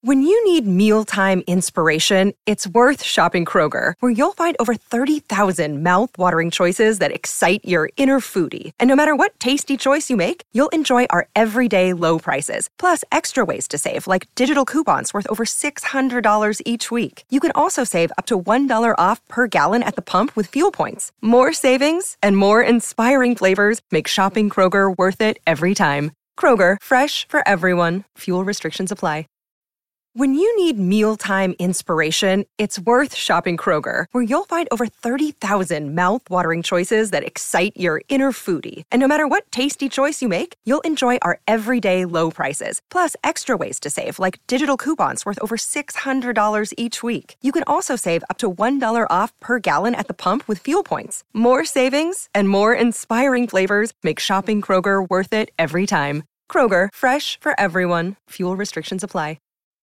When you need mealtime inspiration, it's worth shopping Kroger, where you'll find over 30,000 mouth-watering choices that excite your inner foodie. And no matter what tasty choice you make, you'll enjoy our everyday low prices, plus extra ways to save, like digital coupons worth over $600 each week. You can also save up to $1 off per gallon at the pump with fuel points. More savings and more inspiring flavors make shopping Kroger worth it every time. Kroger, fresh for everyone. Fuel restrictions apply. When you need mealtime inspiration, it's worth shopping Kroger, where you'll find over 30,000 mouth-watering choices that excite your inner foodie. And no matter what tasty choice you make, you'll enjoy our everyday low prices, plus extra ways to save, like digital coupons worth over $600 each week. You can also save up to $1 off per gallon at the pump with fuel points. More savings and more inspiring flavors make shopping Kroger worth it every time. Kroger, fresh for everyone. Fuel restrictions apply.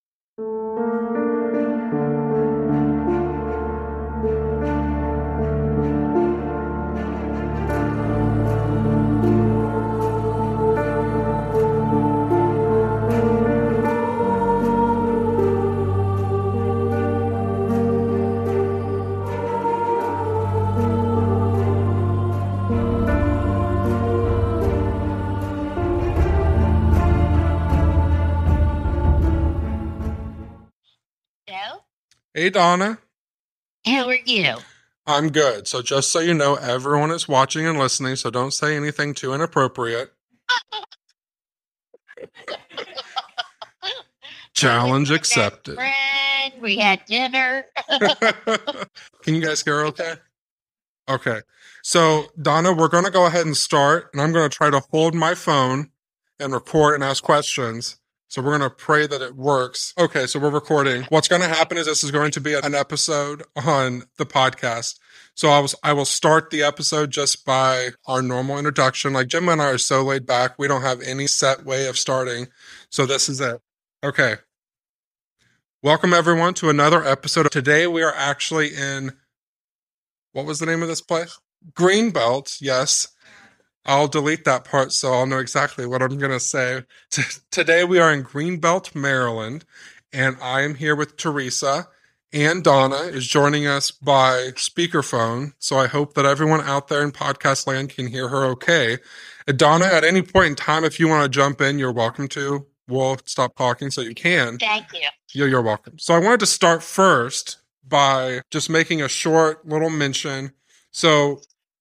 Hey, Donna. How are you? I'm good. So just so you know, everyone is watching and listening, so don't say anything too inappropriate. Challenge accepted. Friend, we had dinner. Can you guys hear okay? Okay. So, Donna, we're going to go ahead and start, and I'm going to try to hold my phone and record and ask questions. So we're going to pray that it works. Okay, so we're recording. What's going to happen is this is going to be an episode on the podcast. So I will start the episode just by our normal introduction. Like Jim and I are so laid back. We don't have any set way of starting. So this is it. Okay. Welcome everyone to another episode. Today we are actually in, what was the name of this place? Greenbelt, yes. I'll delete that part so I'll know exactly what I'm going to say. Today we are in Greenbelt, Maryland, and I am here with Teresa, and Donna is joining us by speakerphone, so I hope that everyone out there in podcast land can hear her okay. Donna, at any point in time, if you want to jump in, you're welcome to. We'll stop talking so you can. Thank you. You're welcome. So I wanted to start first by just making a short little mention. So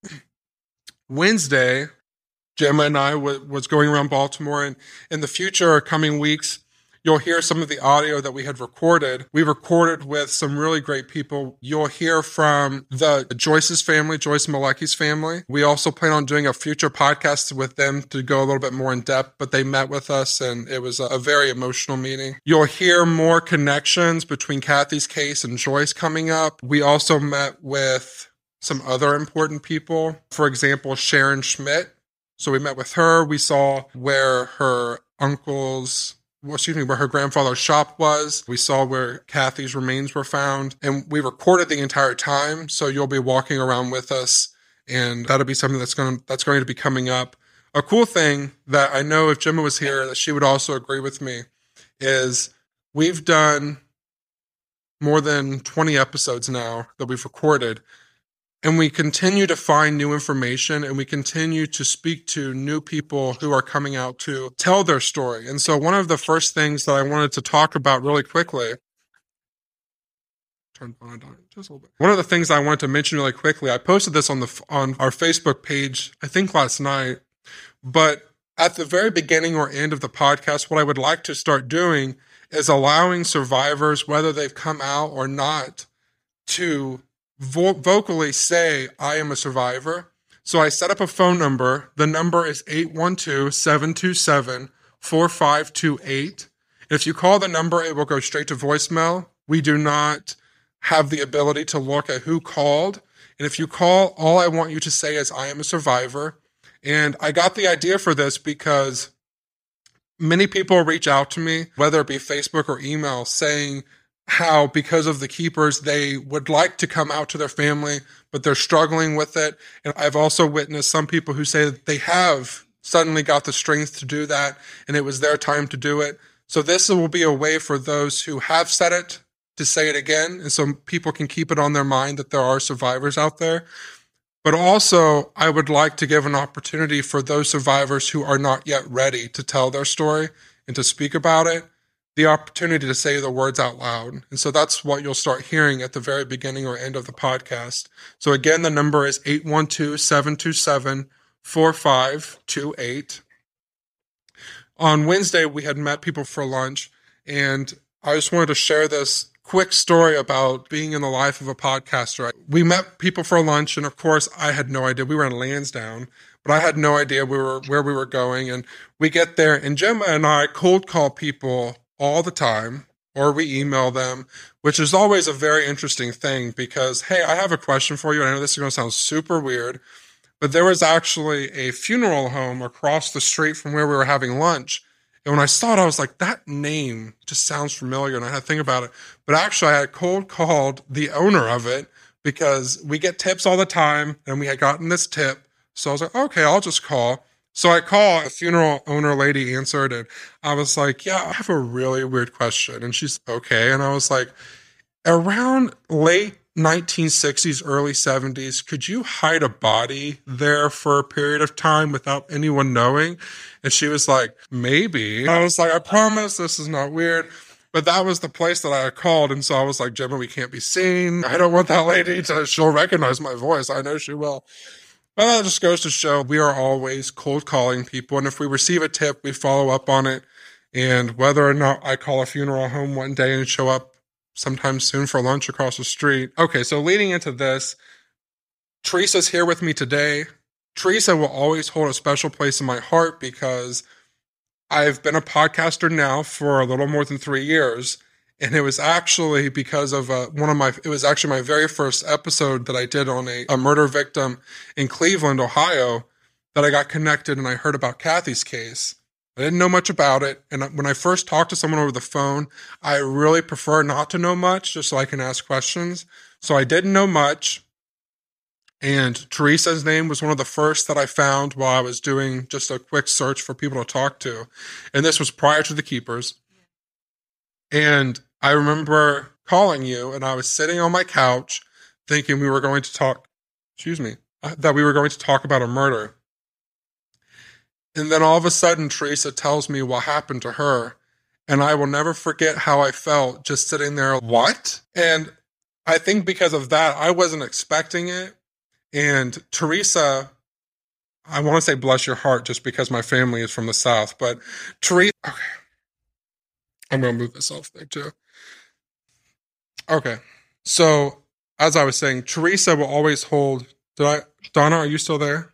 Wednesday, Gemma and I was going around Baltimore, and in the future, coming weeks, you'll hear some of the audio that we had recorded. We recorded with some really great people. You'll hear from the Joyce's family, Joyce Malecki's family. We also plan on doing a future podcast with them to go a little bit more in depth, but they met with us, and it was a very emotional meeting. You'll hear more connections between Kathy's case and Joyce coming up. We also met with some other important people. For example, Sharon Schmidt. So we met with her. We saw where her where her grandfather's shop was. We saw where Kathy's remains were found. And we recorded the entire time. So you'll be walking around with us. And that'll be something that's going to be coming up. A cool thing that I know if Gemma was here, that she would also agree with me, is we've done more than 20 episodes now that we've recorded. And we continue to find new information, and we continue to speak to new people who are coming out to tell their story. And so one of the first things that I wanted to talk about really quickly, one of the things I wanted to mention really quickly, I posted this on our Facebook page, I think last night, but at the very beginning or end of the podcast, what I would like to start doing is allowing survivors, whether they've come out or not, to vocally say, I am a survivor. So I set up a phone number. The number is 812-727-4528. If you call the number, it will go straight to voicemail. We do not have the ability to look at who called. And if you call, all I want you to say is, I am a survivor. And I got the idea for this because many people reach out to me, whether it be Facebook or email, saying how because of the keepers, they would like to come out to their family, but they're struggling with it. And I've also witnessed some people who say that they have suddenly got the strength to do that, and it was their time to do it. So this will be a way for those who have said it to say it again, and so people can keep it on their mind that there are survivors out there. But also, I would like to give an opportunity for those survivors who are not yet ready to tell their story and to speak about it, the opportunity to say the words out loud. And so that's what you'll start hearing at the very beginning or end of the podcast. So again, the number is 812-727-4528. On Wednesday, we had met people for lunch, and I just wanted to share this quick story about being in the life of a podcaster. We met people for lunch, and of course, I had no idea. We were in Lansdowne, but I had no idea where we were going. And we get there, and Gemma and I cold call people all the time, or we email them, which is always a very interesting thing because, hey, I have a question for you. And I know this is going to sound super weird, but there was actually a funeral home across the street from where we were having lunch. And when I saw it, I was like, that name just sounds familiar. And I had to think about it. But actually, I had cold called the owner of it because we get tips all the time. And we had gotten this tip. So I was like, okay, I'll just call. So I call, a funeral owner lady answered. And I was like, yeah, I have a really weird question. And she's okay. And I was like, around late 1960s, early 70s, could you hide a body there for a period of time without anyone knowing? And she was like, maybe. I was like, I promise this is not weird. But that was the place that I had called. And so I was like, Gemma, we can't be seen. I don't want that lady to, she'll recognize my voice. I know she will. But that just goes to show we are always cold calling people. And if we receive a tip, we follow up on it. And whether or not I call a funeral home one day and show up sometime soon for lunch across the street. Okay, so leading into this, Teresa's here with me today. Teresa will always hold a special place in my heart because I've been a podcaster now for a little more than 3 years. And it was actually because of it was actually my very first episode that I did on a murder victim in Cleveland, Ohio, that I got connected and I heard about Kathy's case. I didn't know much about it. And when I first talked to someone over the phone, I really prefer not to know much just so I can ask questions. So I didn't know much. And Teresa's name was one of the first that I found while I was doing just a quick search for people to talk to. And this was prior to the Keepers. And I remember calling you and I was sitting on my couch thinking we were going to talk, that we were going to talk about a murder. And then all of a sudden, Teresa tells me what happened to her. And I will never forget how I felt just sitting there. What? And I think because of that, I wasn't expecting it. And Teresa, I want to say bless your heart just because my family is from the South. But Teresa, okay. I'm going to move this off there too. Okay. So as I was saying, Teresa will always hold. Donna, are you still there?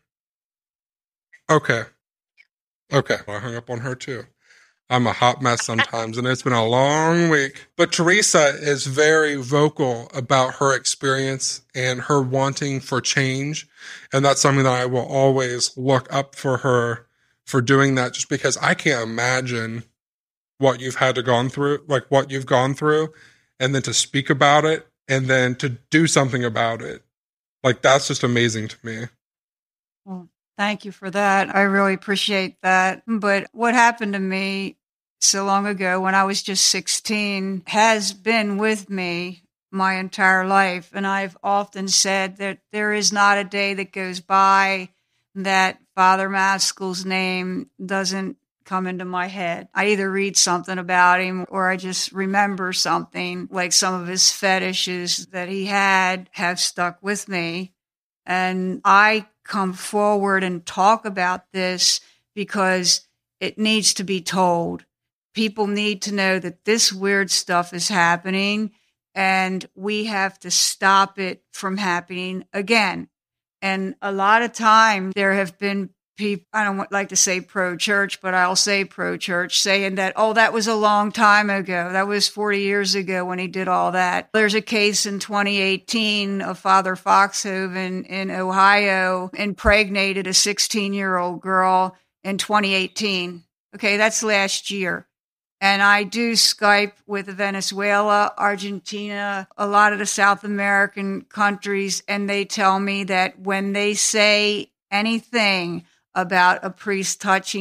Okay. Okay. I hung up on her too. I'm a hot mess sometimes, and it's been a long week. But Teresa is very vocal about her experience and her wanting for change. And that's something that I will always look up for her for doing that, just because I can't imagine what you've had to gone through, like what you've gone through, and then to speak about it and then to do something about it. Like, that's just amazing to me. Well, thank you for that. I really appreciate that. But what happened to me so long ago when I was just 16 has been with me my entire life. And I've often said that there is not a day that goes by that Father Maskell's name doesn't come into my head. I either read something about him or I just remember something, like some of his fetishes that he had have stuck with me. And I come forward and talk about this because it needs to be told. People need to know that this weird stuff is happening and we have to stop it from happening again. And a lot of time there have been people, I don't like to say pro-church, but I'll say pro-church, saying that, oh, that was a long time ago. That was 40 years ago when he did all that. There's a case in 2018 of Father Foxhoven in Ohio impregnated a 16-year-old girl in 2018. Okay, that's last year. And I do Skype with Venezuela, Argentina, a lot of the South American countries, and they tell me that when they say anything about a priest touching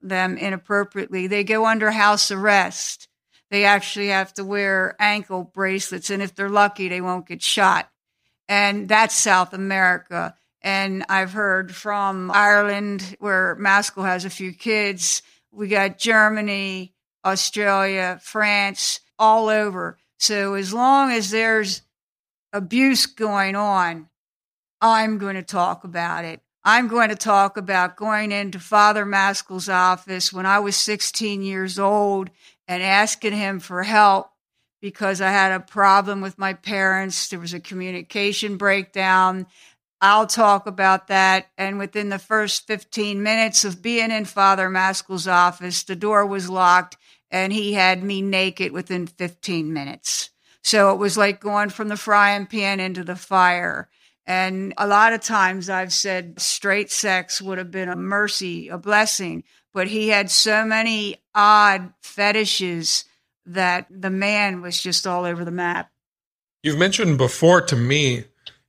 them inappropriately. They go under house arrest. They actually have to wear ankle bracelets, and if they're lucky, they won't get shot. And that's South America. And I've heard from Ireland, where Maskell has a few kids. We got Germany, Australia, France, all over. So as long as there's abuse going on, I'm going to talk about it. I'm going to talk about going into Father Maskell's office when I was 16 years old and asking him for help because I had a problem with my parents. There was a communication breakdown. I'll talk about that. And within the first 15 minutes of being in Father Maskell's office, the door was locked and he had me naked within 15 minutes. So it was like going from the frying pan into the fire. And a lot of times I've said straight sex would have been a mercy, a blessing, but he had so many odd fetishes that the man was just all over the map. You've mentioned before to me,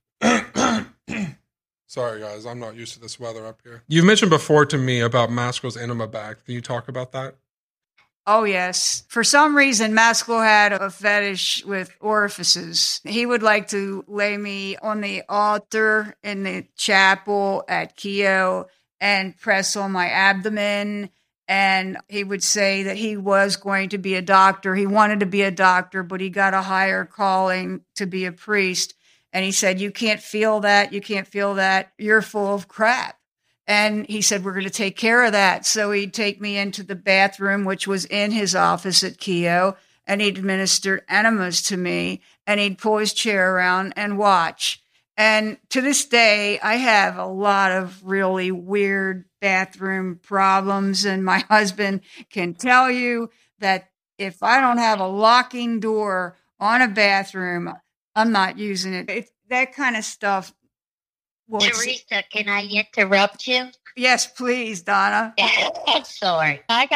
sorry guys, I'm not used to this weather up here. You've mentioned before to me about Maskell's enema bag. Can you talk about that? Oh, yes. For some reason, Maskell had a fetish with orifices. He would like to lay me on the altar in the chapel at Keogh and press on my abdomen. And he would say that he was going to be a doctor. He wanted to be a doctor, but he got a higher calling to be a priest. And he said, you can't feel that. You can't feel that. You're full of crap. And he said, we're going to take care of that. So he'd take me into the bathroom, which was in his office at Keogh, and he'd administer enemas to me, and he'd pull his chair around and watch. And to this day, I have a lot of really weird bathroom problems, and my husband can tell you that if I don't have a locking door on a bathroom, I'm not using it. It's that kind of stuff. Well, Teresa, can I interrupt you? Yes, please, Donna. Sorry. I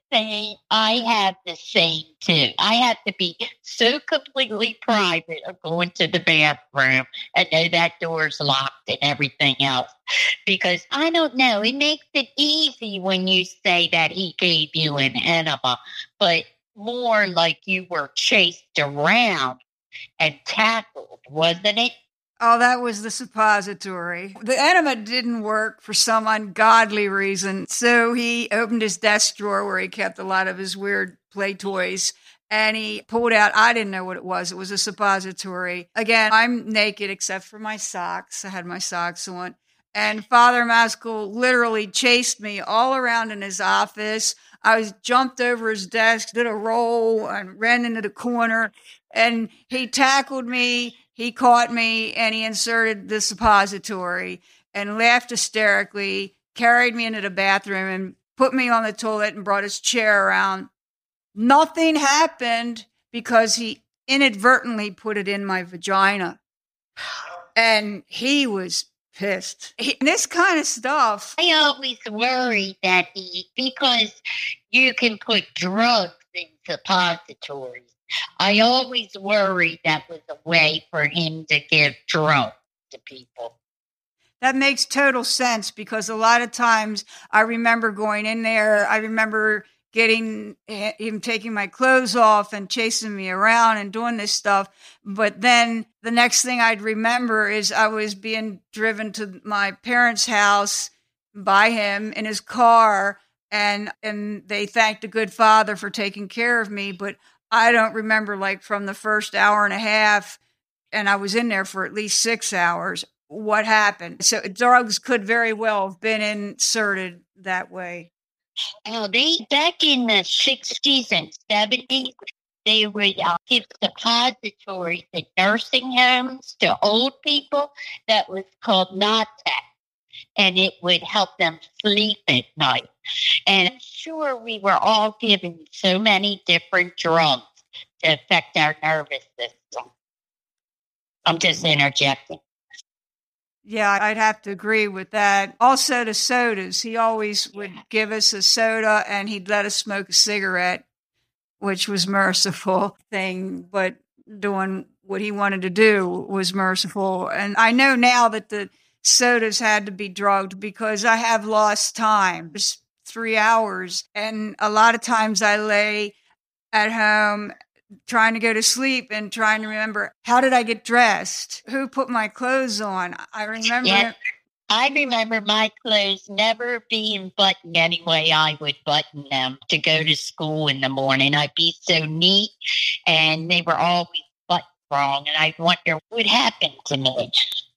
have the same too. I have to be so completely private of going to the bathroom and know that door's locked and everything else. Because I don't know, it makes it easy when you say that he gave you an enema, but more like you were chased around and tackled, wasn't it? Oh, that was the suppository. The enema didn't work for some ungodly reason. So he opened his desk drawer where he kept a lot of his weird play toys. And he pulled out, I didn't know what it was. It was a suppository. Again, I'm naked except for my socks. I had my socks on. And Father Maskell literally chased me all around in his office. I jumped over his desk, did a roll, and ran into the corner. And he tackled me. He caught me and he inserted the suppository and laughed hysterically, carried me into the bathroom and put me on the toilet and brought his chair around. Nothing happened because he inadvertently put it in my vagina. And he was pissed. This kind of stuff. I always worry that because you can put drugs in suppositories, I always worried that was a way for him to give drugs to people. That makes total sense because a lot of times I remember going in there, I remember getting him taking my clothes off and chasing me around and doing this stuff. But then the next thing I'd remember is I was being driven to my parents' house by him in his car, and they thanked the good Father for taking care of me. But I don't remember, like, from the first hour and a half, and I was in there for at least 6 hours, what happened. So drugs could very well have been inserted that way. Oh, back in the 60s and 70s, they would give suppositories in nursing homes to old people. That was called Natex, and it would help them sleep at night. And I'm sure we were all given so many different drugs to affect our nervous system. I'm just interjecting. Yeah, I'd have to agree with that. Also, the sodas. He always would give us a soda and he'd let us smoke a cigarette, which was merciful thing, but doing what he wanted to do was merciful. And I know now that the sodas had to be drugged because I have lost time. There's 3 hours. And a lot of times I lay at home trying to go to sleep and trying to remember, how did I get dressed? Who put my clothes on? I remember. Yes. I remember my clothes never being buttoned any way I would button them to go to school in the morning. I'd be so neat, and they were always buttoned wrong, and I wonder what happened to me.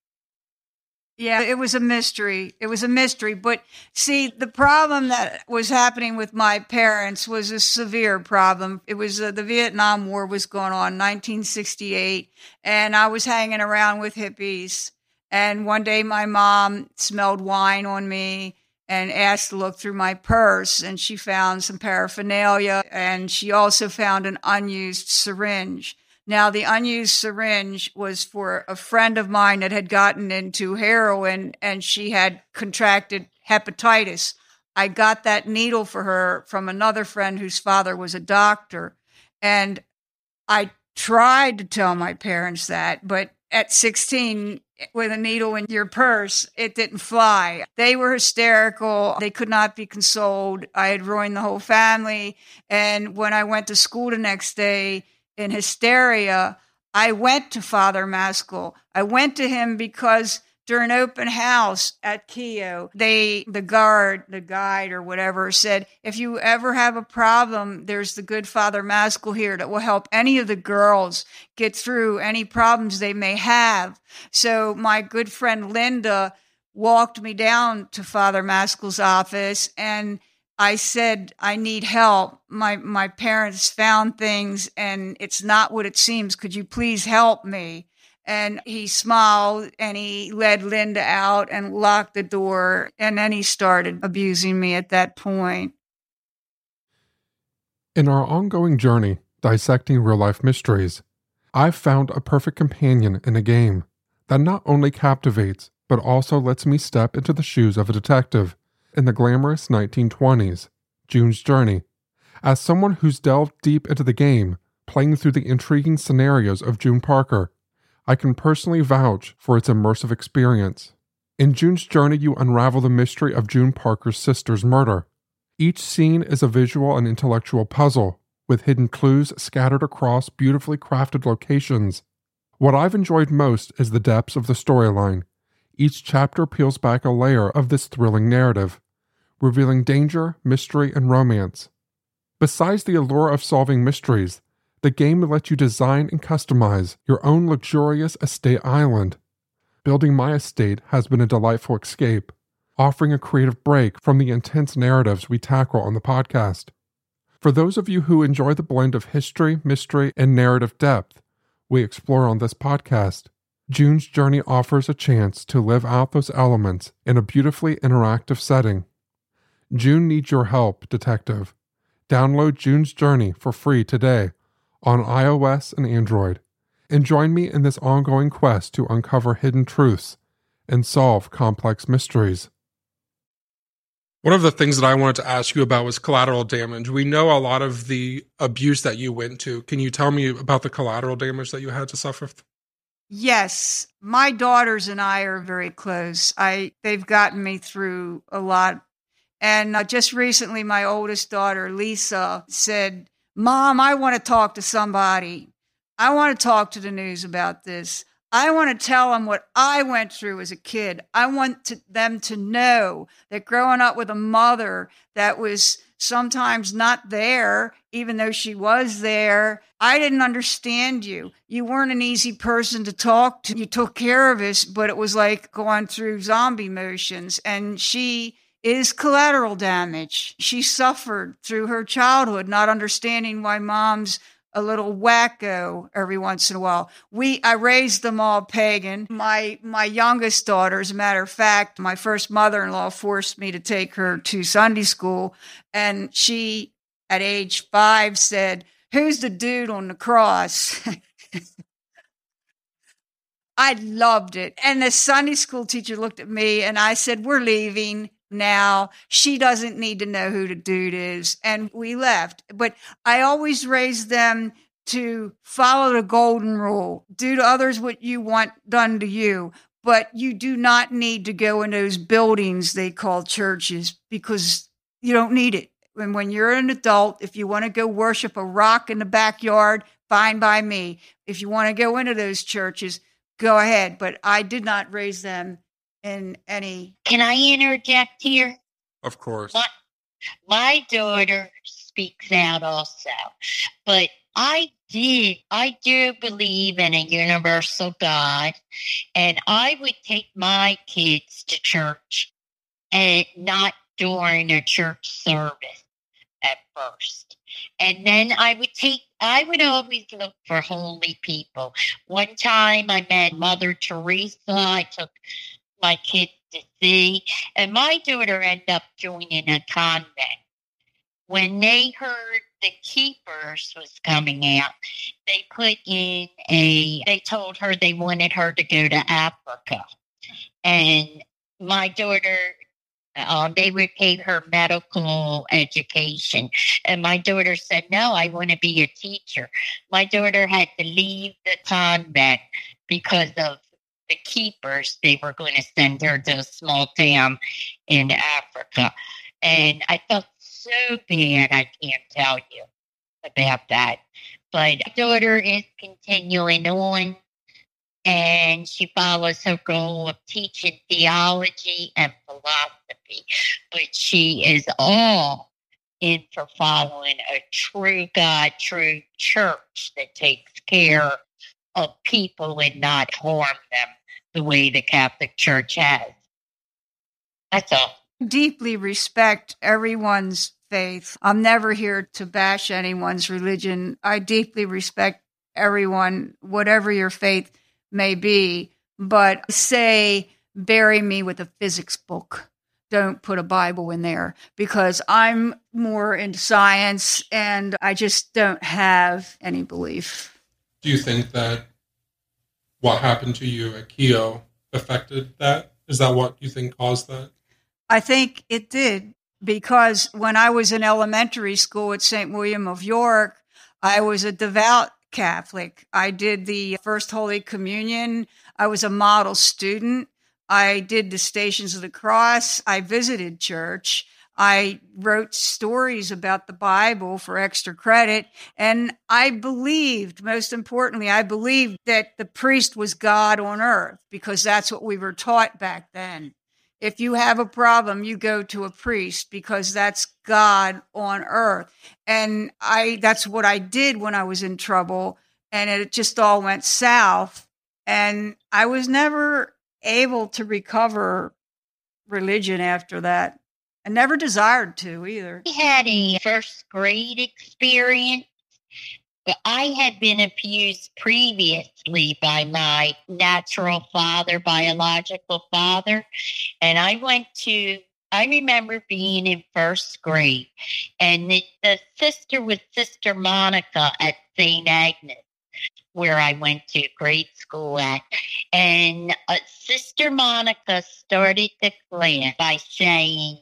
Yeah, it was a mystery. It was a mystery. But see, the problem that was happening with my parents was a severe problem. It was the Vietnam War was going on, 1968, and I was hanging around with hippies. And one day my mom smelled wine on me and asked to look through my purse, and she found some paraphernalia, and she also found an unused syringe. Now, the unused syringe was for a friend of mine that had gotten into heroin, and she had contracted hepatitis. I got that needle for her from another friend whose father was a doctor. And I tried to tell my parents that, but at 16, with a needle in your purse, it didn't fly. They were hysterical. They could not be consoled. I had ruined the whole family. And when I went to school the next day in hysteria, I went to Father Maskell. I went to him because during open house at Keogh, the guide or whatever said, if you ever have a problem, there's the good Father Maskell here that will help any of the girls get through any problems they may have. So my good friend Linda walked me down to Father Maskell's office, and I said, I need help. My parents found things and it's not what it seems. Could you please help me? And he smiled and he led Linda out and locked the door. And then he started abusing me at that point. In our ongoing journey, dissecting real-life mysteries, I've found a perfect companion in a game that not only captivates, but also lets me step into the shoes of a detective in the glamorous 1920s, June's Journey. As someone who's delved deep into the game, playing through the intriguing scenarios of June Parker, I can personally vouch for its immersive experience. In June's Journey, you unravel the mystery of June Parker's sister's murder. Each scene is a visual and intellectual puzzle, with hidden clues scattered across beautifully crafted locations. What I've enjoyed most is the depths of the storyline. Each chapter peels back a layer of this thrilling narrative, revealing danger, mystery, and romance. Besides the allure of solving mysteries, the game lets you design and customize your own luxurious estate island. Building my estate has been a delightful escape, offering a creative break from the intense narratives we tackle on the podcast. For those of you who enjoy the blend of history, mystery, and narrative depth we explore on this podcast, June's Journey offers a chance to live out those elements in a beautifully interactive setting. June needs your help, detective. Download June's Journey for free today on iOS and Android, and join me in this ongoing quest to uncover hidden truths and solve complex mysteries. One of the things that I wanted to ask you about was collateral damage. We know a lot of the abuse that you went to. Can you tell me about the collateral damage that you had to suffer? Yes, my daughters and I are very close. They've gotten me through a lot. And just recently, my oldest daughter, Lisa, said, Mom, I want to talk to somebody. I want to talk to the news about this. I want to tell them what I went through as a kid. I want them to know that growing up with a mother that was sometimes not there, even though she was there, I didn't understand you. You weren't an easy person to talk to. You took care of us, but it was like going through zombie motions. And she is collateral damage. She suffered through her childhood, not understanding why mom's a little wacko every once in a while. I raised them all pagan. My youngest daughter, as a matter of fact, my first mother-in-law forced me to take her to Sunday school. And she, at age 5, said, "Who's the dude on the cross?" I loved it. And the Sunday school teacher looked at me and I said, "We're leaving now. She doesn't need to know who the dude is." And we left. But I always raised them to follow the golden rule. Do to others what you want done to you. But you do not need to go in those buildings they call churches, because You don't need it. And when you're an adult, if you want to go worship a rock in the backyard, fine by me. If you want to go into those churches, go ahead. But I did not raise them in any. Can I interject here? Of course. My daughter speaks out also, but I do believe in a universal God, and I would take my kids to church and not during a church service at first. And then I would always look for holy people. One time I met Mother Teresa. I took my kids to see, and my daughter ended up joining a convent. When they heard the Keepers was coming out, they told her they wanted her to go to Africa. And my daughter, they would pay her medical education. And my daughter said, no, I want to be a teacher. My daughter had to leave the convent because of the Keepers. They were going to send her to a small town in Africa. And I felt so bad, I can't tell you about that. But my daughter is continuing on, and she follows her goal of teaching theology and philosophy. But she is all in for following a true God, true church that takes care of people and not harm them the way the Catholic Church has. That's all. Deeply respect everyone's faith. I'm never here to bash anyone's religion. I deeply respect everyone, whatever your faith may be, but say, bury me with a physics book. Don't put a Bible in there, because I'm more into science and I just don't have any belief. Do you think that what happened to you at Keough affected that? Is that what you think caused that? I think it did, because when I was in elementary school at St. William of York, I was a devout Catholic. I did the First Holy Communion. I was a model student. I did the Stations of the Cross. I visited church. I wrote stories about the Bible for extra credit. And I believed, most importantly, I believed that the priest was God on earth, because that's what we were taught back then. If you have a problem, you go to a priest, because that's God on earth. And that's what I did when I was in trouble, and it just all went south. And I was never able to recover religion after that. I never desired to either. I had a first grade experience. But I had been abused previously by my natural father, biological father. And I remember being in first grade, and the sister was Sister Monica at St. Agnes, where I went to grade school at. And Sister Monica started the class by saying,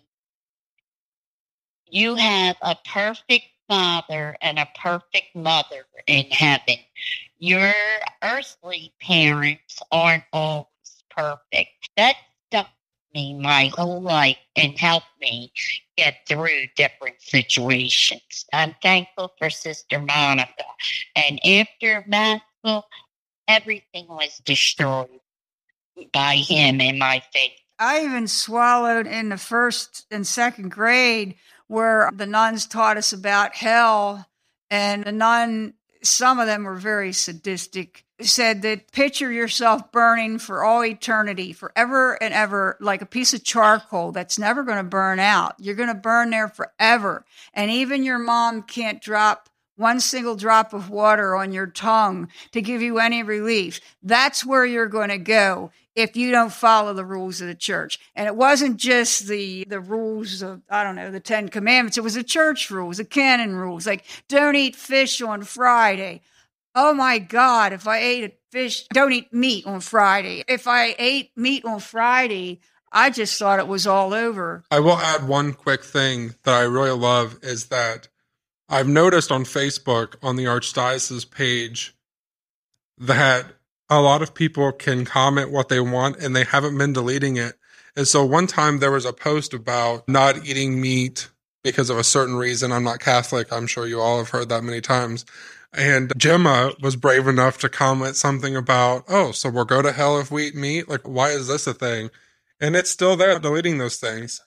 you have a perfect father and a perfect mother in heaven. Your earthly parents aren't always perfect. That stuck with me my whole life and helped me get through different situations. I'm thankful for Sister Monica. And after Maxwell, everything was destroyed by him and my faith. I even swallowed in the first and second grade, where the nuns taught us about hell, and some of them were very sadistic, said that picture yourself burning for all eternity, forever and ever, like a piece of charcoal that's never going to burn out. You're going to burn there forever. And even your mom can't drop one single drop of water on your tongue to give you any relief. That's where you're going to go if you don't follow the rules of the church. And it wasn't just the rules of, the 10 Commandments. It was the church rules, the canon rules, like don't eat fish on Friday. Oh my God, if I ate a fish, don't eat meat on Friday. If I ate meat on Friday, I just thought it was all over. I will add one quick thing that I really love is that I've noticed on Facebook, on the Archdiocese page, that a lot of people can comment what they want, and they haven't been deleting it. And so one time there was a post about not eating meat because of a certain reason. I'm not Catholic. I'm sure you all have heard that many times. And Gemma was brave enough to comment something about, oh, so we'll go to hell if we eat meat? Like, why is this a thing? And it's still there, deleting those things.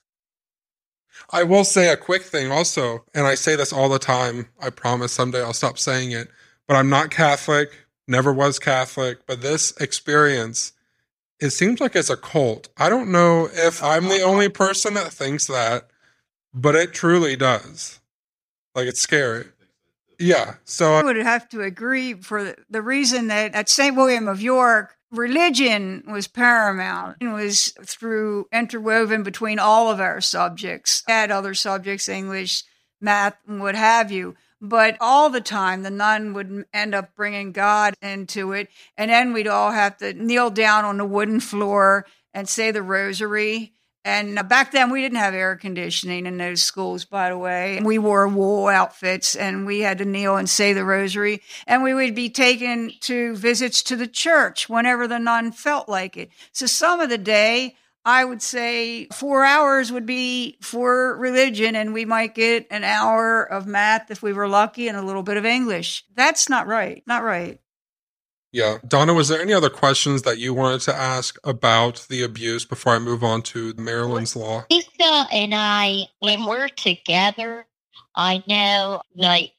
I will say a quick thing also, and I say this all the time. I promise someday I'll stop saying it, but I'm not Catholic, never was Catholic, but this experience, it seems like it's a cult. I don't know if I'm the only person that thinks that, but it truly does. Like, it's scary. Yeah. So I would have to agree for the reason that at St. William of York, religion was paramount. It was through interwoven between all of our subjects, add other subjects, English, math, and what have you. But all the time, the nun would end up bringing God into it. And then we'd all have to kneel down on the wooden floor and say the rosary. And back then, we didn't have air conditioning in those schools, by the way. We wore wool outfits, and we had to kneel and say the rosary. And we would be taken to visits to the church whenever the nun felt like it. So some of the day, I would say 4 hours would be for religion, and we might get an hour of math if we were lucky and a little bit of English. That's not right. Not right. Yeah. Donna, was there any other questions that you wanted to ask about the abuse before I move on to Maryland's law? Lisa and I, when we're together, I know, like,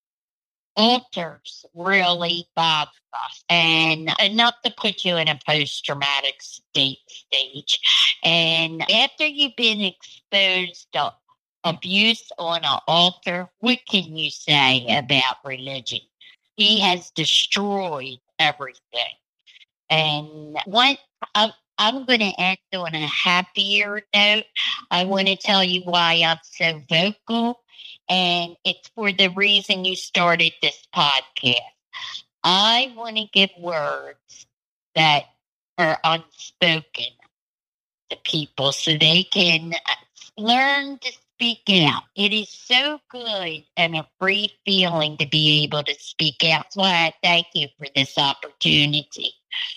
altars really bother us. And not to put you in a post-traumatic stage. And after you've been exposed to abuse on an altar, what can you say about religion? He has destroyed everything. And I'm going to end on a happier note. I want to tell you why I'm so vocal, and it's for the reason you started this podcast. I want to give words that are unspoken to people so they can learn to speak out. It is so good and a free feeling to be able to speak out. That's why I thank you for this opportunity.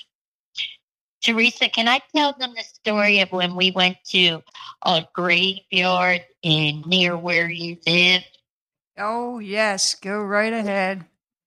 Teresa, can I tell them the story of when we went to a graveyard near where you live? Oh, yes. Go right ahead.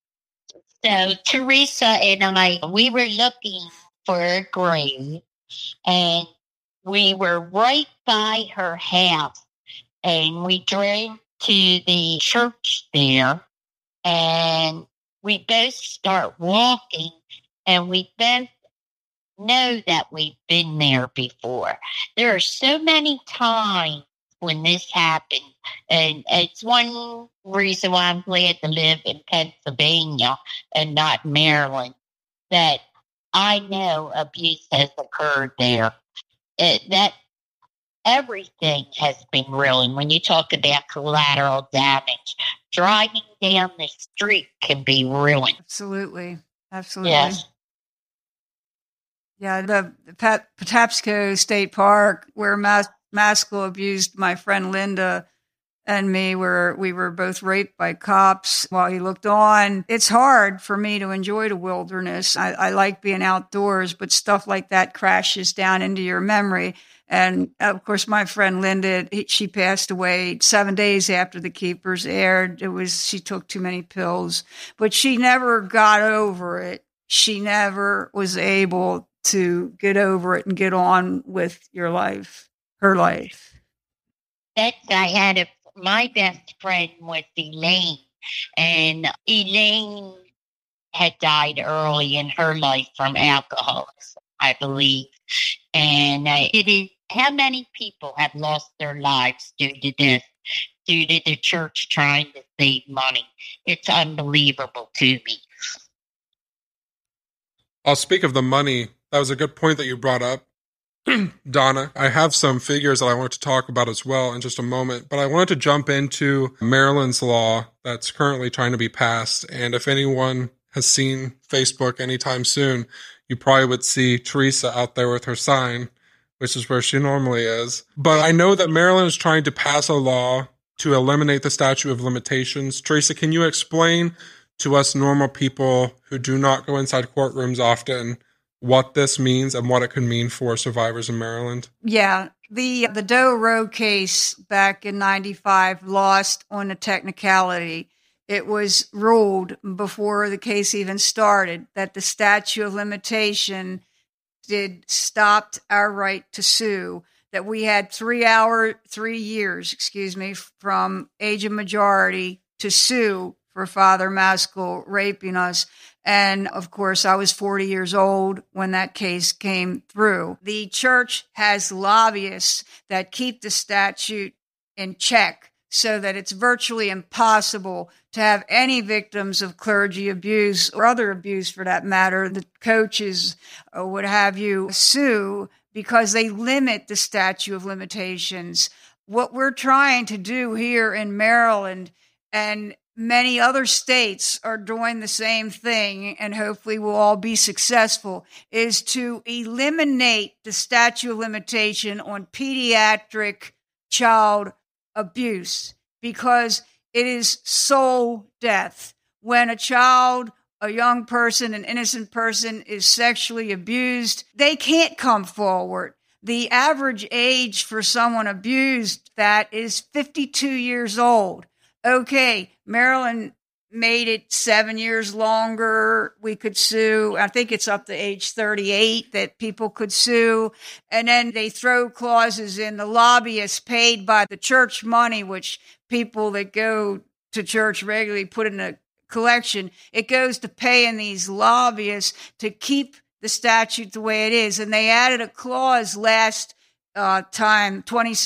So Teresa and I, we were looking for a grave, and we were right by her house. And we drove to the church there, and we both start walking, and we both know that we've been there before. There are so many times when this happened, and it's one reason why I'm glad to live in Pennsylvania and not Maryland, that I know abuse has occurred there. That everything has been ruined. When you talk about collateral damage, driving down the street can be ruined. Absolutely. Absolutely. Yes. Yeah, the Patapsco State Park, where Maskell abused my friend Linda and me, where we were both raped by cops while he looked on. It's hard for me to enjoy the wilderness. I like being outdoors, but stuff like that crashes down into your memory. And of course, my friend Linda, she passed away 7 days after The Keepers aired. She took too many pills, but she never got over it. She never was able to get over it and get on with her life. My best friend was Elaine, and Elaine had died early in her life from alcoholism, I believe. And it is how many people have lost their lives due to this, due to the church trying to save money. It's unbelievable to me. I'll speak of the money. That was a good point that you brought up, Donna. I have some figures that I want to talk about as well in just a moment, but I wanted to jump into Maryland's law that's currently trying to be passed. And if anyone has seen Facebook anytime soon, you probably would see Teresa out there with her sign, which is where she normally is. But I know that Maryland is trying to pass a law to eliminate the statute of limitations. Teresa, can you explain to us normal people who do not go inside courtrooms often what this means and what it could mean for survivors in Maryland? Yeah. The Doe Road case back in 95 lost on a technicality. It was ruled before the case even started that the statute of limitation stopped our right to sue, that we had 3 years, from age of majority to sue for Father Maskell raping us. And of course, I was 40 years old when that case came through. The church has lobbyists that keep the statute in check so that it's virtually impossible to have any victims of clergy abuse or other abuse for that matter. The coaches would have you sue because they limit the statute of limitations. What we're trying to do here in Maryland and many other states are doing the same thing, and hopefully we'll all be successful, is to eliminate the statute of limitation on pediatric child abuse, because it is soul death. When a child, a young person, an innocent person is sexually abused, they can't come forward. The average age for someone abused that is 52 years old. Okay, Maryland made it 7 years longer. We could sue. I think it's up to age 38 that people could sue. And then they throw clauses in. The lobbyists paid by the church money, which people that go to church regularly put in a collection. It goes to paying these lobbyists to keep the statute the way it is. And they added a clause last time,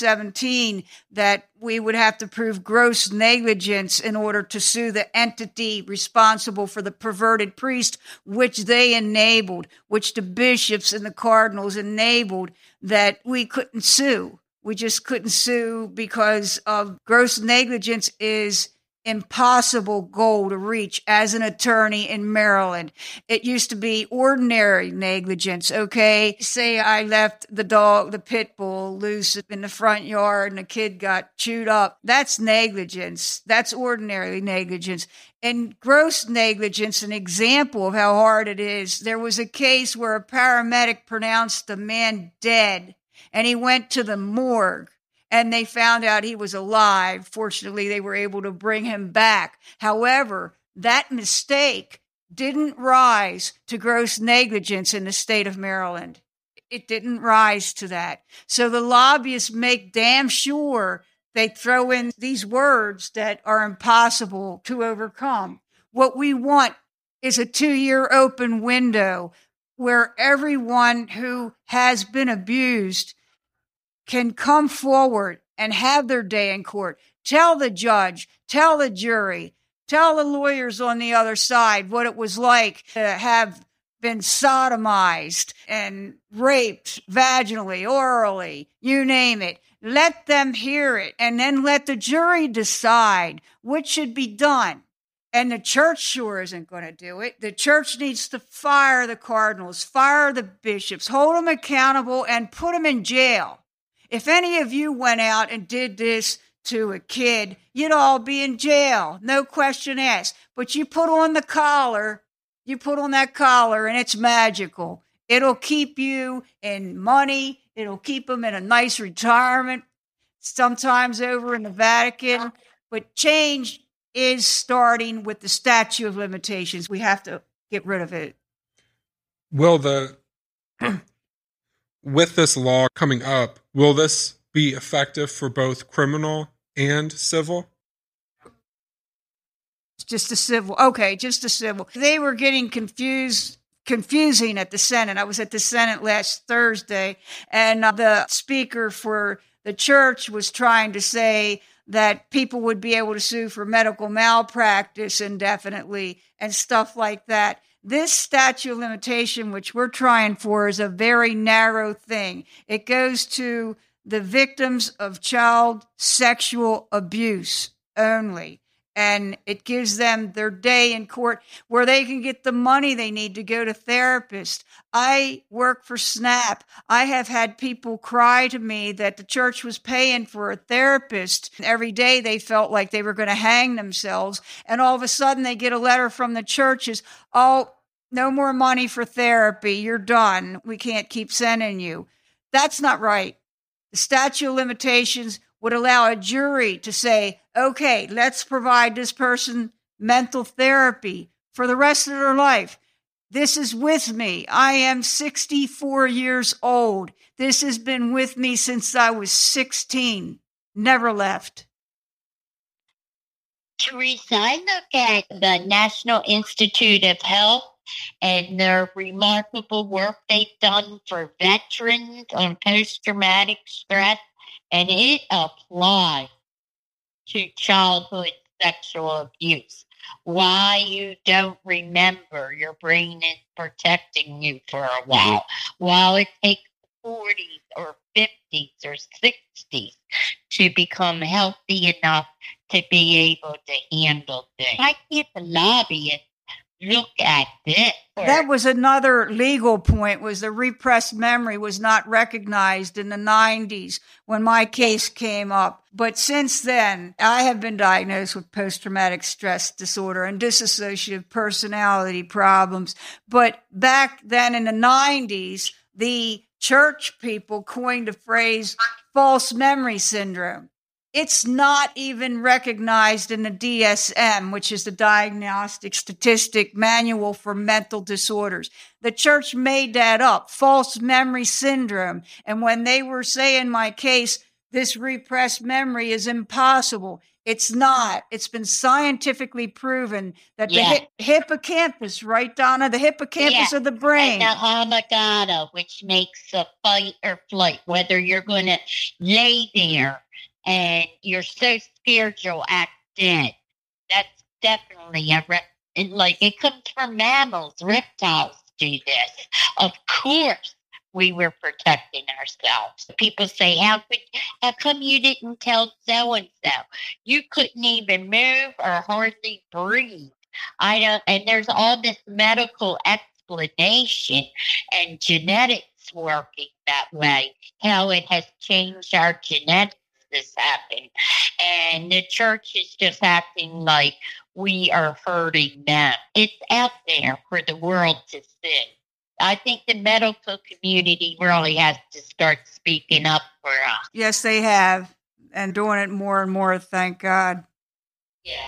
2017, that we would have to prove gross negligence in order to sue the entity responsible for the perverted priest, which they enabled, which the bishops and the cardinals enabled, that we couldn't sue. We just couldn't sue because of gross negligence is impossible goal to reach as an attorney in Maryland. It used to be ordinary negligence, okay? Say I left the pit bull loose in the front yard and the kid got chewed up. That's negligence. That's ordinary negligence. And gross negligence, an example of how hard it is, there was a case where a paramedic pronounced the man dead, and he went to the morgue. And they found out he was alive. Fortunately, they were able to bring him back. However, that mistake didn't rise to gross negligence in the state of Maryland. It didn't rise to that. So the lobbyists make damn sure they throw in these words that are impossible to overcome. What we want is a 2-year open window where everyone who has been abused can come forward and have their day in court. Tell the judge, tell the jury, tell the lawyers on the other side what it was like to have been sodomized and raped vaginally, orally, you name it. Let them hear it, and then let the jury decide what should be done. And the church sure isn't going to do it. The church needs to fire the cardinals, fire the bishops, hold them accountable, and put them in jail. If any of you went out and did this to a kid, you'd all be in jail, no question asked. But you put on that collar, and it's magical. It'll keep you in money. It'll keep them in a nice retirement, sometimes over in the Vatican. But change is starting with the statute of limitations. We have to get rid of it. Will with this law coming up, will this be effective for both criminal and civil? Just a civil. Okay, just a civil. They were getting confusing at the Senate. I was at the Senate last Thursday, and the speaker for the church was trying to say that people would be able to sue for medical malpractice indefinitely and stuff like that. This statute of limitation, which we're trying for, is a very narrow thing. It goes to the victims of child sexual abuse only. And it gives them their day in court where they can get the money they need to go to therapists. I work for SNAP. I have had people cry to me that the church was paying for a therapist. Every day they felt like they were going to hang themselves. And all of a sudden they get a letter from the churches, oh, no more money for therapy. You're done. We can't keep sending you. That's not right. The statute of limitations would allow a jury to say, okay, let's provide this person mental therapy for the rest of their life. This is with me. I am 64 years old. This has been with me since I was 16. Never left. Teresa, I look at the National Institute of Health and their remarkable work they've done for veterans on post-traumatic stress, and it applies to childhood sexual abuse. Why you don't remember, your brain is protecting you for a while it takes 40s or 50s or 60s to become healthy enough to be able to handle things. I can't lobby it. Look at this. That was another legal point, was the repressed memory was not recognized in the 90s when my case came up. But since then, I have been diagnosed with post-traumatic stress disorder and dissociative personality problems. But back then in the 90s, the church people coined the phrase false memory syndrome. It's not even recognized in the DSM, which is the Diagnostic Statistic Manual for Mental Disorders. The church made that up, false memory syndrome. And when they were saying my case, this repressed memory is impossible. It's not. It's been scientifically proven that the hippocampus, right, Donna? The hippocampus of the brain. And the amygdala, which makes a fight or flight, whether you're going to lay there and you're so scared you'll act dead. That's definitely it comes from mammals. Reptiles do this. Of course, we were protecting ourselves. People say, how come you didn't tell so-and-so? You couldn't even move or hardly breathe. And there's all this medical explanation and genetics working that way, how it has changed our genetics. This happened, and the church is just acting like we are hurting them. It's out there for the world to see. I think the medical community really has to start speaking up for us. Yes, they have, and doing it more and more, thank God. Yeah.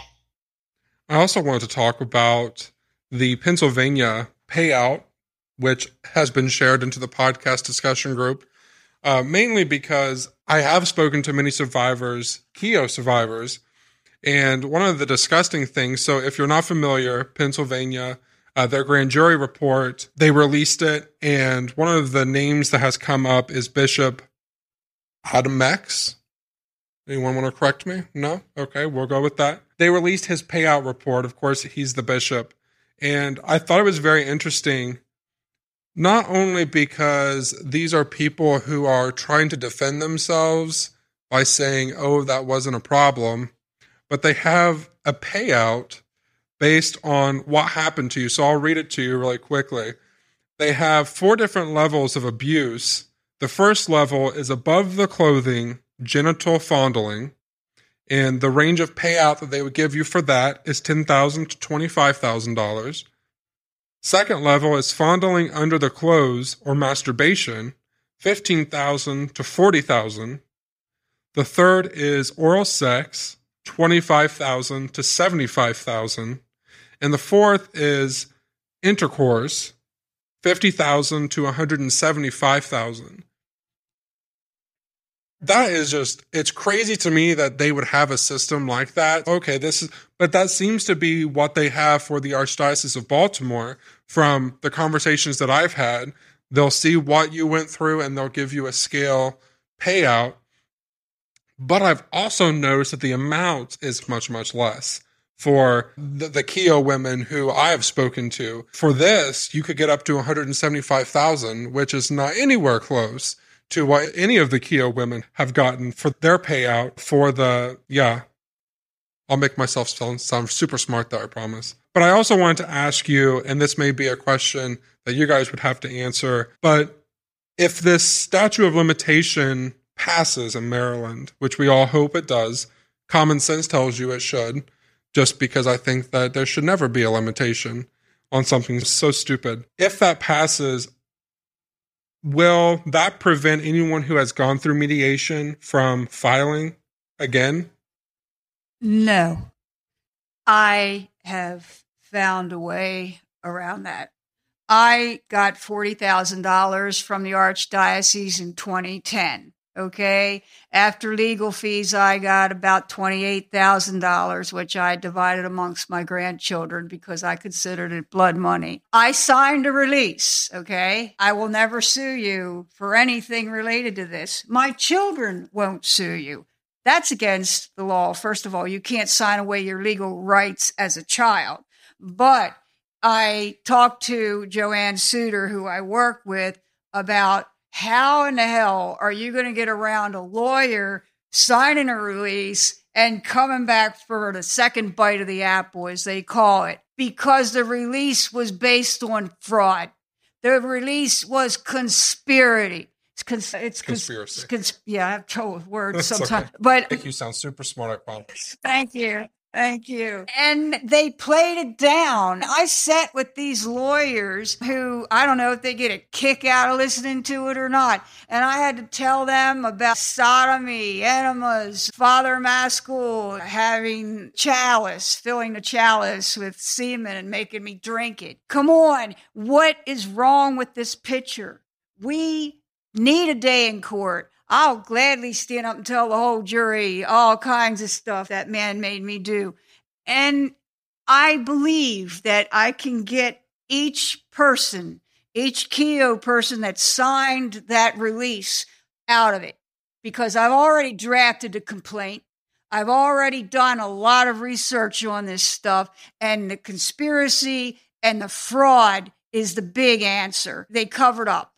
I also wanted to talk about the Pennsylvania payout, which has been shared into the podcast discussion group. Mainly because I have spoken to many survivors, Keogh survivors, and one of the disgusting things, so if you're not familiar, Pennsylvania, their grand jury report, they released it, and one of the names that has come up is Bishop Adamex. Anyone want to correct me? No? Okay, we'll go with that. They released his payout report. Of course, he's the bishop, and I thought it was very interesting. Not only because these are people who are trying to defend themselves by saying, oh, that wasn't a problem, but they have a payout based on what happened to you. So I'll read it to you really quickly. They have 4 different levels of abuse. The first level is above the clothing, genital fondling, and the range of payout that they would give you for that is $10,000 to $25,000. Second level is fondling under the clothes or masturbation, $15,000 to $40,000. The third is oral sex, $25,000 to $75,000. And the fourth is intercourse, $50,000 to $175,000. That is just, it's crazy to me that they would have a system like that. Okay, but that seems to be what they have for the Archdiocese of Baltimore. From the conversations that I've had, they'll see what you went through and they'll give you a scale payout. But I've also noticed that the amount is much, much less for the Keogh women who I have spoken to. For this, you could get up to $175,000, which is not anywhere close to what any of the Keogh women have gotten for their payout for I'll make myself sound super smart there, I promise. But I also wanted to ask you, and this may be a question that you guys would have to answer, but if this statute of limitation passes in Maryland, which we all hope it does, common sense tells you it should, just because I think that there should never be a limitation on something so stupid. If that passes, Will that prevent anyone who has gone through mediation from filing again? No. I have found a way around that. I got $40,000 from the Archdiocese in 2010. Okay. After legal fees, I got about $28,000, which I divided amongst my grandchildren because I considered it blood money. I signed a release. Okay. I will never sue you for anything related to this. My children won't sue you. That's against the law. First of all, you can't sign away your legal rights as a child. But I talked to Joanne Suter, who I work with, about how in the hell are you going to get around a lawyer signing a release and coming back for the second bite of the apple, as they call it, because the release was based on fraud. The release was conspiracy. It's conspiracy. Yeah, I have trouble with words sometimes. Okay. But I think you sound super smart, I promise. Thank you. Thank you. And they played it down. I sat with these lawyers who, I don't know if they get a kick out of listening to it or not. And I had to tell them about sodomy, enemas, Father Maskell having chalice, filling the chalice with semen and making me drink it. Come on. What is wrong with this picture? We need a day in court. I'll gladly stand up and tell the whole jury all kinds of stuff that man made me do. And I believe that I can get each person, each Keough person that signed that release out of it, because I've already drafted a complaint. I've already done a lot of research on this stuff, and the conspiracy and the fraud is the big answer. They covered up.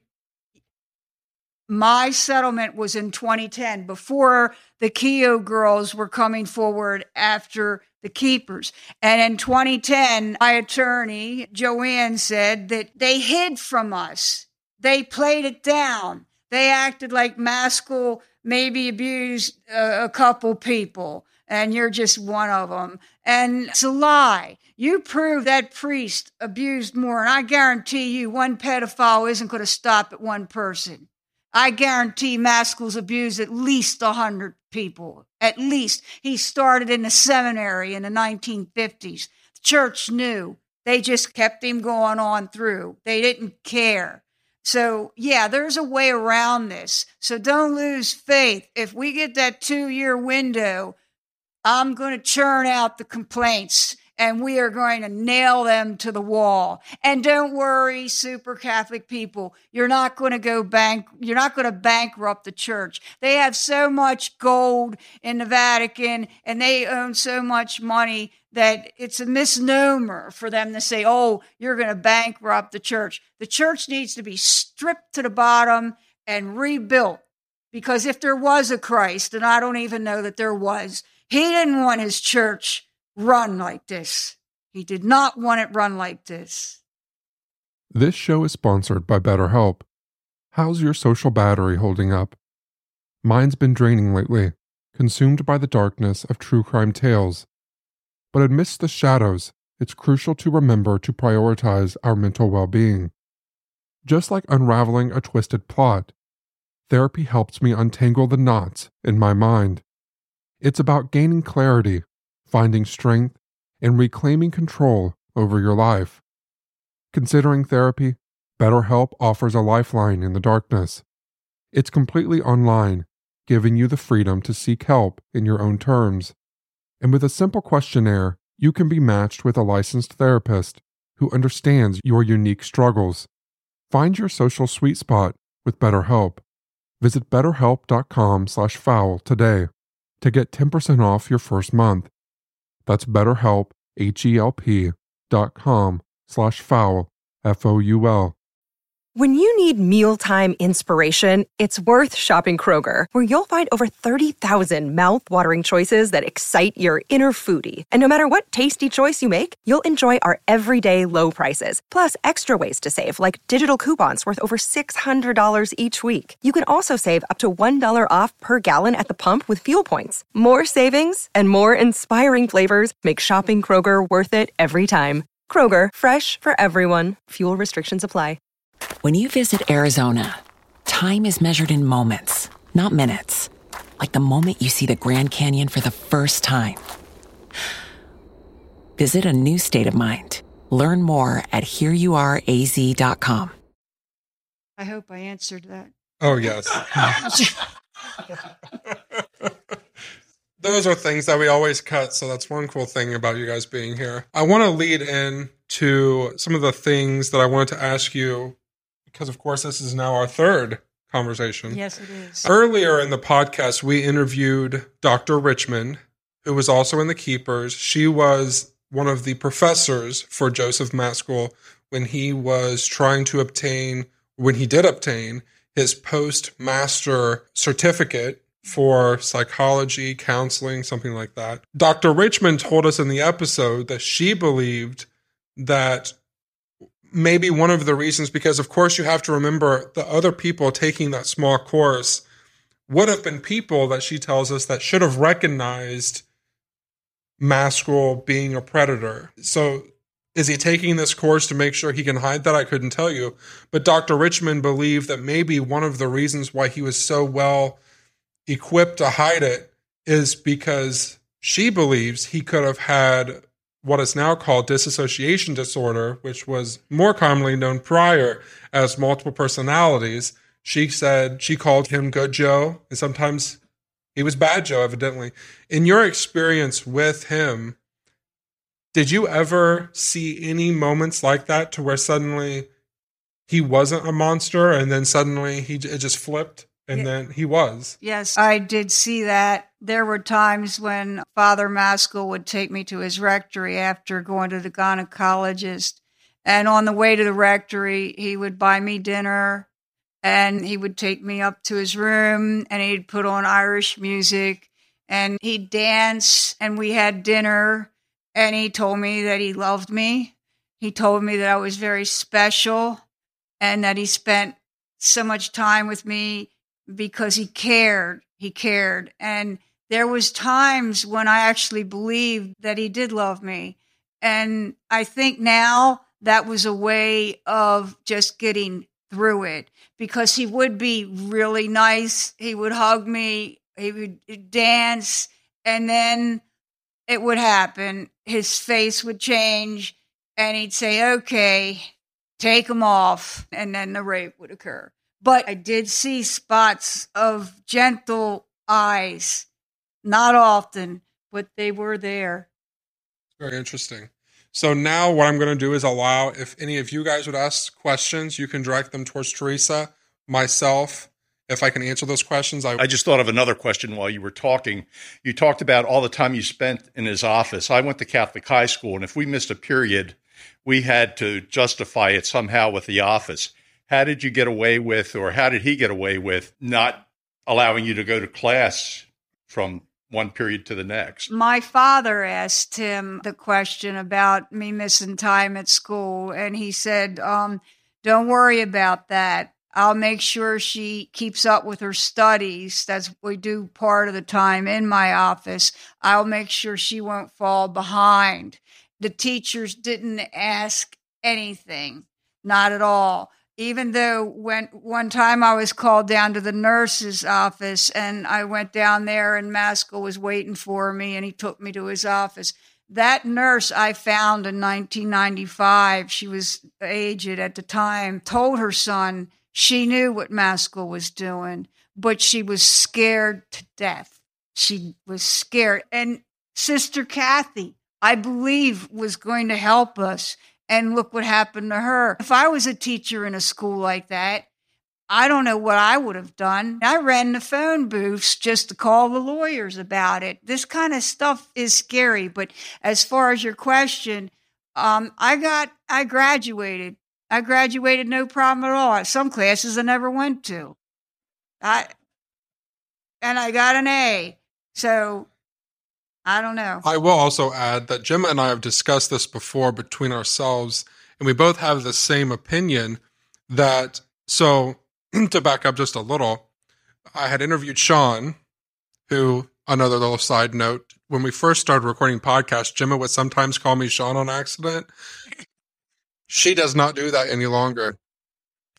My settlement was in 2010, before the Keough girls were coming forward after the keepers. And in 2010, my attorney, Joanne, said that they hid from us. They played it down. They acted like Maskell maybe abused a couple people, and you're just one of them. And it's a lie. You prove that priest abused more, and I guarantee you one pedophile isn't going to stop at one person. I guarantee Maskell's abused at least 100 people. At least. He started in the seminary in the 1950s. The church knew. They just kept him going on through. They didn't care. So, yeah, there's a way around this. So don't lose faith. If we get that 2-year window, I'm going to churn out the complaints, and we are going to nail them to the wall. And don't worry, super Catholic people, you're not going to bankrupt the church. They have so much gold in the Vatican, and they own so much money that it's a misnomer for them to say, oh, you're going to bankrupt the church. The church needs to be stripped to the bottom and rebuilt. Because if there was a Christ, and I don't even know that there was, he didn't want his church run like this. He did not want it run like this. This show is sponsored by BetterHelp. How's your social battery holding up? Mine's been draining lately, consumed by the darkness of true crime tales. But amidst the shadows, it's crucial to remember to prioritize our mental well-being. Just like unraveling a twisted plot, therapy helps me untangle the knots in my mind. It's about gaining clarity, finding strength, and reclaiming control over your life. Considering therapy, BetterHelp offers a lifeline in the darkness. It's completely online, giving you the freedom to seek help in your own terms. And with a simple questionnaire, you can be matched with a licensed therapist who understands your unique struggles. Find your social sweet spot with BetterHelp. Visit BetterHelp.com/foul today to get 10% off your first month. That's BetterHelp, HELP.com/foul, FOUL. When you need mealtime inspiration, it's worth shopping Kroger, where you'll find over 30,000 mouth-watering choices that excite your inner foodie. And no matter what tasty choice you make, you'll enjoy our everyday low prices, plus extra ways to save, like digital coupons worth over $600 each week. You can also save up to $1 off per gallon at the pump with fuel points. More savings and more inspiring flavors make shopping Kroger worth it every time. Kroger, fresh for everyone. Fuel restrictions apply. When you visit Arizona, time is measured in moments, not minutes. Like the moment you see the Grand Canyon for the first time. Visit a new state of mind. Learn more at hereyouareaz.com. I hope I answered that. Oh, yes. Those are things that we always cut, so that's one cool thing about you guys being here. I want to lead in to some of the things that I wanted to ask you, because, of course, this is now our third conversation. Yes, it is. Earlier in the podcast, we interviewed Dr. Richmond, who was also in the Keepers. She was one of the professors for Joseph Maskell when he was trying to obtain, when he did obtain, his postmaster certificate for psychology, counseling, something like that. Dr. Richmond told us in the episode that she believed that maybe one of the reasons, because of course you have to remember the other people taking that small course would have been people that she tells us that should have recognized Maskell being a predator. So is he taking this course to make sure he can hide that? I couldn't tell you. But Dr. Richmond believed that maybe one of the reasons why he was so well equipped to hide it is because she believes he could have had what is now called dissociation disorder, which was more commonly known prior as multiple personalities. She said she called him Good Joe, and sometimes he was Bad Joe, evidently. In your experience with him, did you ever see any moments like that to where suddenly he wasn't a monster and then suddenly it just flipped? And then he was. Yes, I did see that. There were times when Father Maskell would take me to his rectory after going to the gynecologist. And on the way to the rectory, he would buy me dinner and he would take me up to his room and he'd put on Irish music and he'd dance and we had dinner and he told me that he loved me. He told me that I was very special and that he spent so much time with me because he cared. And there was times when I actually believed that he did love me. And I think now that was a way of just getting through it, because he would be really nice. He would hug me. He would dance. And then it would happen. His face would change and he'd say, okay, take him off. And then the rape would occur. But I did see spots of gentle eyes, not often, but they were there. Very interesting. So now what I'm going to do is allow, if any of you guys would ask questions, you can direct them towards Teresa, myself, if I can answer those questions. I just thought of another question while you were talking. You talked about all the time you spent in his office. I went to Catholic high school, and if we missed a period, we had to justify it somehow with the office. How did you get away with, or how did he get away with not allowing you to go to class from one period to the next? My father asked him the question about me missing time at school, and he said, don't worry about that. I'll make sure she keeps up with her studies. That's what we do part of the time in my office. I'll make sure she won't fall behind. The teachers didn't ask anything, not at all. Even though when one time I was called down to the nurse's office and I went down there and Maskell was waiting for me and he took me to his office. That nurse I found in 1995, she was aged at the time, told her son she knew what Maskell was doing, but she was scared to death. She was scared. And Sister Kathy, I believe, was going to help us. And look what happened to her. If I was a teacher in a school like that, I don't know what I would have done. I ran the phone booths just to call the lawyers about it. This kind of stuff is scary. But as far as your question, I graduated. I graduated no problem at all. Some classes I never went to. And I got an A. So I don't know. I will also add that Gemma and I have discussed this before between ourselves, and we both have the same opinion that, so to back up just a little, I had interviewed Sean, who, another little side note, when we first started recording podcasts, Gemma would sometimes call me Sean on accident. She does not do that any longer.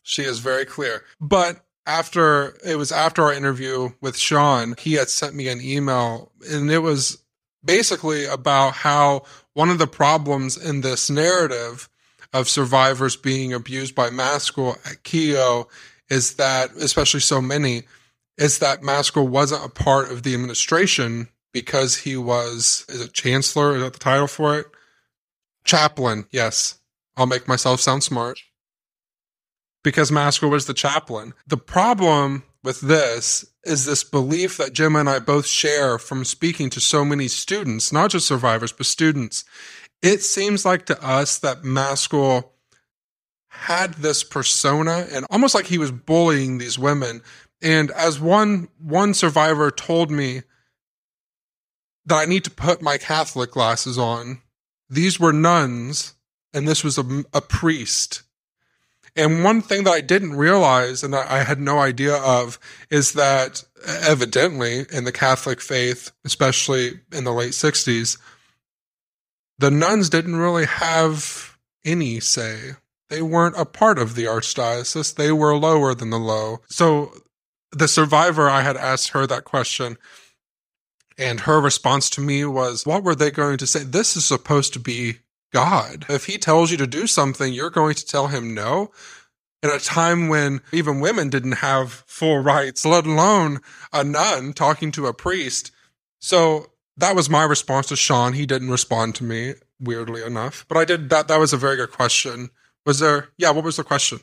She is very clear. But after our interview with Sean, he had sent me an email, and it was basically about how one of the problems in this narrative of survivors being abused by Maskell at Keough is that, especially so many, is that Maskell wasn't a part of the administration because he was, is it chancellor? Is that the title for it? Chaplain, yes. I'll make myself sound smart. Because Maskell was the chaplain. The problem with this is this belief that Jim and I both share from speaking to so many students, not just survivors, but students. It seems like to us that Maskell had this persona and almost like he was bullying these women. And as one survivor told me that I need to put my Catholic glasses on, these were nuns and this was a priest. And one thing that I didn't realize and I had no idea of is that evidently in the Catholic faith, especially in the late 60s, the nuns didn't really have any say. They weren't a part of the archdiocese. They were lower than the low. So the survivor, I had asked her that question, and her response to me was, what were they going to say? This is supposed to be God. If he tells you to do something, you're going to tell him no. In a time when even women didn't have full rights, let alone a nun talking to a priest. So that was my response to Sean. He didn't respond to me, weirdly enough. But I did that. That was a very good question. Was there? Yeah, what was the question?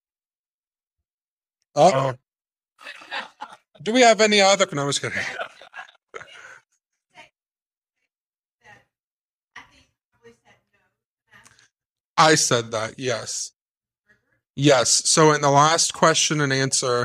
Do we have any other? No, I was kidding. I said that, yes. Yes. So in the last question and answer,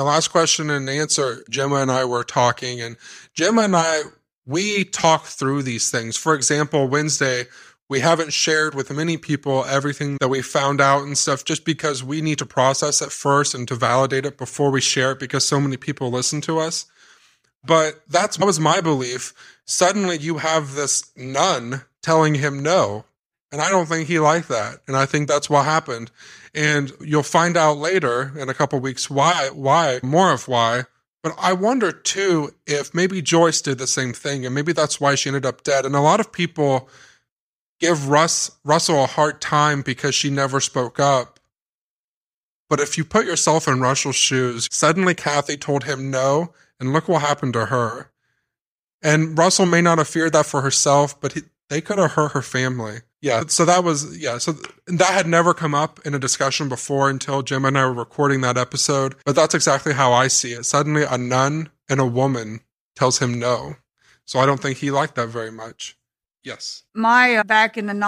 Gemma and I were talking, and Gemma and I, we talk through these things. For example, Wednesday, we haven't shared with many people everything that we found out and stuff just because we need to process it first and to validate it before we share it because so many people listen to us. But that was my belief. Suddenly you have this nun telling him no. And I don't think he liked that. And I think that's what happened. And you'll find out later in a couple of weeks why, more of why. But I wonder too if maybe Joyce did the same thing and maybe that's why she ended up dead. And a lot of people give Russell a hard time because she never spoke up. But if you put yourself in Russell's shoes, suddenly Kathy told him no, and look what happened to her. And Russell may not have feared that for herself, but they could have hurt her family. Yeah, so that had never come up in a discussion before until Jim and I were recording that episode. But that's exactly how I see it. Suddenly a nun and a woman tells him no. So I don't think he liked that very much. Yes. Back in the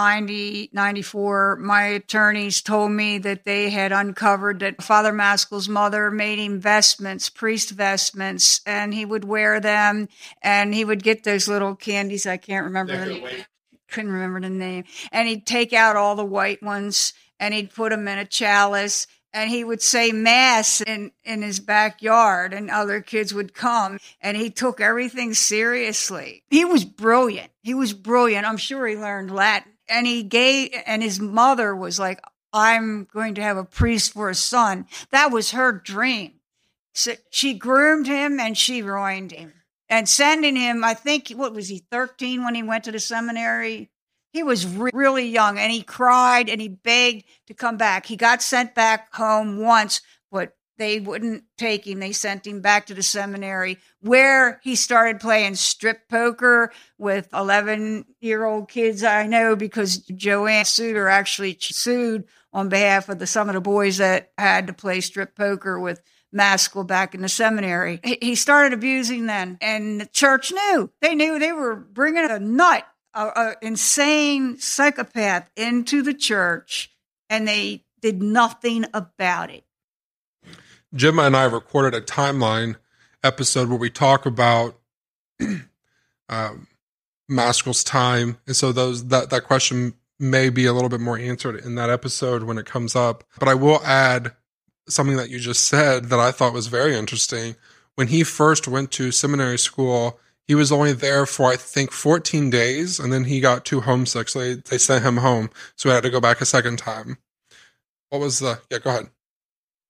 94, my attorneys told me that they had uncovered that Father Maskell's mother made him priest vestments, and he would wear them, and he would get those little candies. I can't remember the name. Couldn't remember the name. And he'd take out all the white ones, and he'd put them in a chalice, and he would say mass in his backyard, and other kids would come, and he took everything seriously. He was brilliant. I'm sure he learned Latin. And his mother was like, I'm going to have a priest for a son. That was her dream. So she groomed him and she ruined him. And sending him, I think, what was he, 13 when he went to the seminary? He was really young, and he cried and he begged to come back. He got sent back home once, but they wouldn't take him. They sent him back to the seminary, where he started playing strip poker with 11-year-old kids, I know, because Joanne Suter actually sued on behalf of some of the boys that had to play strip poker with Maskell back in the seminary. He started abusing then, and the church knew. They knew they were bringing a nut, an insane psychopath into the church, and they did nothing about it. Gemma and I recorded a timeline episode where we talk about Maskell's time, and so that question may be a little bit more answered in that episode when it comes up. But I will add something that you just said that I thought was very interesting. When he first went to seminary school, he was only there for, I think, 14 days, and then he got too homesick, so they sent him home, so he had to go back a second time. What was yeah, go ahead.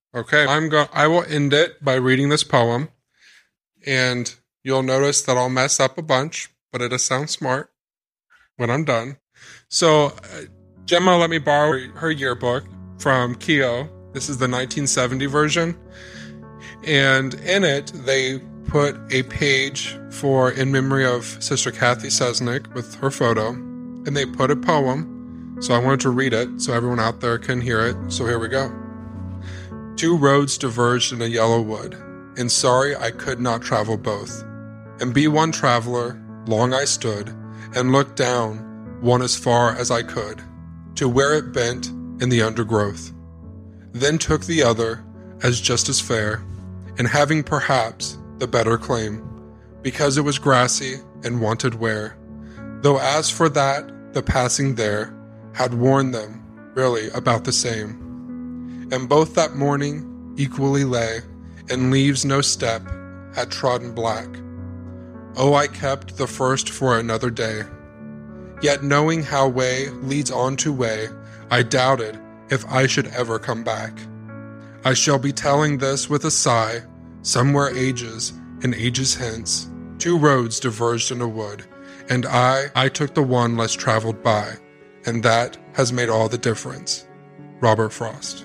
Okay, I will end it by reading this poem, and you'll notice that I'll mess up a bunch, but it'll sound smart when I'm done. So, Gemma let me borrow her yearbook from Keo. This is the 1970 version, and in it they put a page for in memory of Sister Kathy Sesnick with her photo, and they put a poem. So I wanted to read it so everyone out there can hear it. So here we go. 2 roads diverged in a yellow wood, and sorry I could not travel both. And be one traveler, long I stood, and looked down one as far as I could, to where it bent in the undergrowth. Then took the other as just as fair, and having perhaps the better claim, because it was grassy and wanted wear. Though as for that, the passing there had worn them really about the same. And both that morning equally lay, and leaves no step had trodden black. Oh, I kept the first for another day. Yet knowing how way leads on to way, I doubted if I should ever come back. I shall be telling this with a sigh, somewhere ages and ages hence. 2 roads diverged in a wood, and I took the one less traveled by, and that has made all the difference. Robert Frost.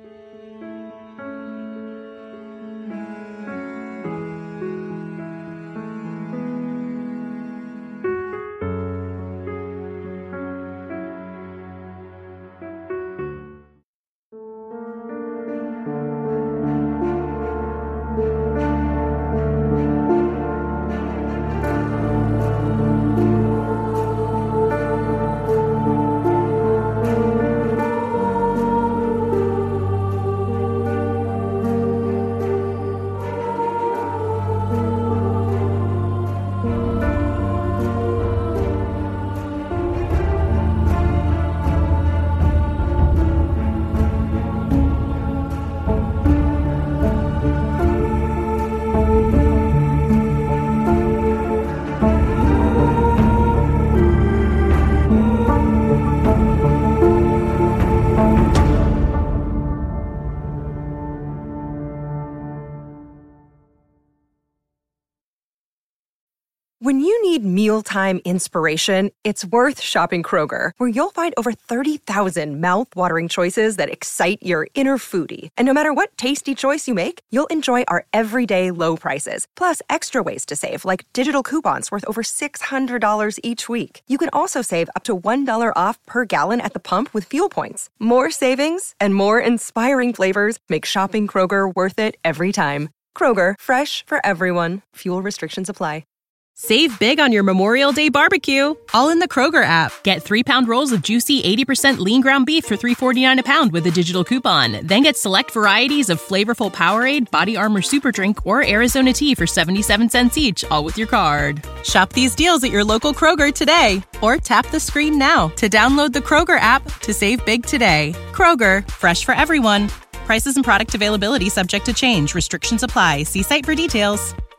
When you need mealtime inspiration, it's worth shopping Kroger, where you'll find over 30,000 mouth-watering choices that excite your inner foodie. And no matter what tasty choice you make, you'll enjoy our everyday low prices, plus extra ways to save, like digital coupons worth over $600 each week. You can also save up to $1 off per gallon at the pump with fuel points. More savings and more inspiring flavors make shopping Kroger worth it every time. Kroger, fresh for everyone. Fuel restrictions apply. Save big on your Memorial Day barbecue, all in the Kroger app. Get 3-pound rolls of juicy 80% lean ground beef for $3.49 a pound with a digital coupon. Then get select varieties of flavorful Powerade, Body Armor Super Drink, or Arizona tea for 77 cents each, all with your card. Shop these deals at your local Kroger today, or tap the screen now to download the Kroger app to save big today. Kroger, fresh for everyone. Prices and product availability subject to change. Restrictions apply. See site for details.